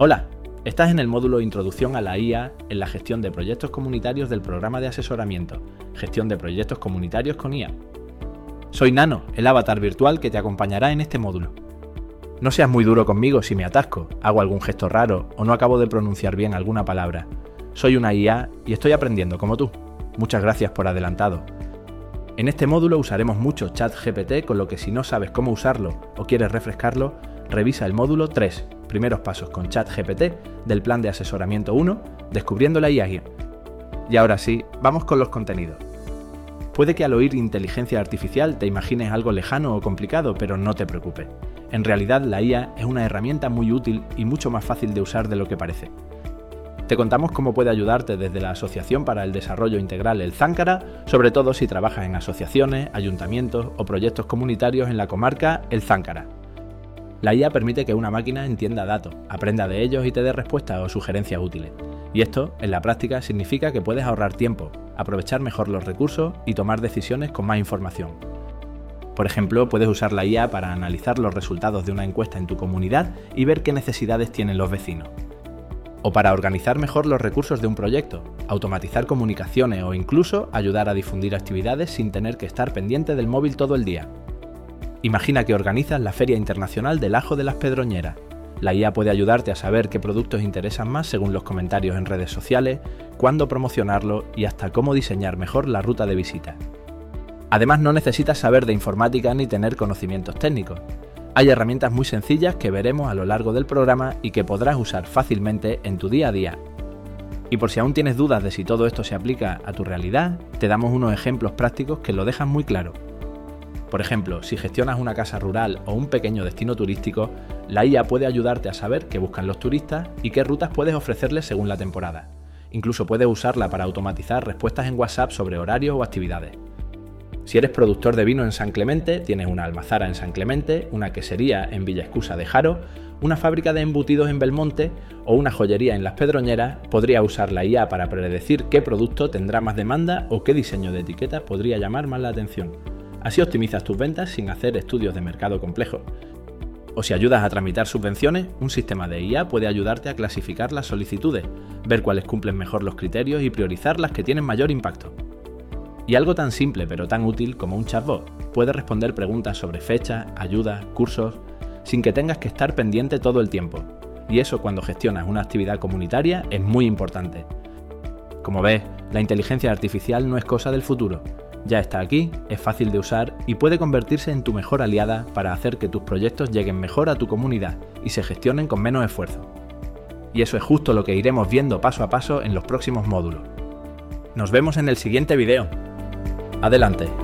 Hola, estás en el módulo Introducción a la IA en la gestión de proyectos comunitarios del programa de asesoramiento, Gestión de proyectos comunitarios con IA. Soy Nano, el avatar virtual que te acompañará en este módulo. No seas muy duro conmigo si me atasco, hago algún gesto raro o no acabo de pronunciar bien alguna palabra. Soy una IA y estoy aprendiendo como tú. Muchas gracias por adelantado. En este módulo usaremos mucho ChatGPT, con lo que si no sabes cómo usarlo o quieres refrescarlo, revisa el módulo 3, primeros pasos con ChatGPT del plan de asesoramiento 1, descubriendo la IA. Y ahora sí, vamos con los contenidos. Puede que al oír inteligencia artificial te imagines algo lejano o complicado, pero no te preocupes. En realidad la IA es una herramienta muy útil y mucho más fácil de usar de lo que parece. Te contamos cómo puede ayudarte desde la Asociación para el Desarrollo Integral El Záncara, sobre todo si trabajas en asociaciones, ayuntamientos o proyectos comunitarios en la comarca El Záncara. La IA permite que una máquina entienda datos, aprenda de ellos y te dé respuestas o sugerencias útiles. Y esto, en la práctica, significa que puedes ahorrar tiempo, aprovechar mejor los recursos y tomar decisiones con más información. Por ejemplo, puedes usar la IA para analizar los resultados de una encuesta en tu comunidad y ver qué necesidades tienen los vecinos. O para organizar mejor los recursos de un proyecto, automatizar comunicaciones o incluso ayudar a difundir actividades sin tener que estar pendiente del móvil todo el día. Imagina que organizas la Feria Internacional del Ajo de las Pedroñeras. La IA puede ayudarte a saber qué productos interesan más según los comentarios en redes sociales, cuándo promocionarlo y hasta cómo diseñar mejor la ruta de visita. Además, no necesitas saber de informática ni tener conocimientos técnicos. Hay herramientas muy sencillas que veremos a lo largo del programa y que podrás usar fácilmente en tu día a día. Y por si aún tienes dudas de si todo esto se aplica a tu realidad, te damos unos ejemplos prácticos que lo dejan muy claro. Por ejemplo, si gestionas una casa rural o un pequeño destino turístico, la IA puede ayudarte a saber qué buscan los turistas y qué rutas puedes ofrecerles según la temporada. Incluso puedes usarla para automatizar respuestas en WhatsApp sobre horarios o actividades. Si eres productor de vino en San Clemente, tienes una almazara en San Clemente, una quesería en Villa Escusa de Jaro, una fábrica de embutidos en Belmonte o una joyería en Las Pedroñeras, podría usar la IA para predecir qué producto tendrá más demanda o qué diseño de etiqueta podría llamar más la atención. Así optimizas tus ventas sin hacer estudios de mercado complejos. O si ayudas a tramitar subvenciones, un sistema de IA puede ayudarte a clasificar las solicitudes, ver cuáles cumplen mejor los criterios y priorizar las que tienen mayor impacto. Y algo tan simple pero tan útil como un chatbot puede responder preguntas sobre fechas, ayudas, cursos, sin que tengas que estar pendiente todo el tiempo. Y eso, cuando gestionas una actividad comunitaria, es muy importante. Como ves, la inteligencia artificial no es cosa del futuro. Ya está aquí, es fácil de usar y puede convertirse en tu mejor aliada para hacer que tus proyectos lleguen mejor a tu comunidad y se gestionen con menos esfuerzo. Y eso es justo lo que iremos viendo paso a paso en los próximos módulos. Nos vemos en el siguiente video. Adelante.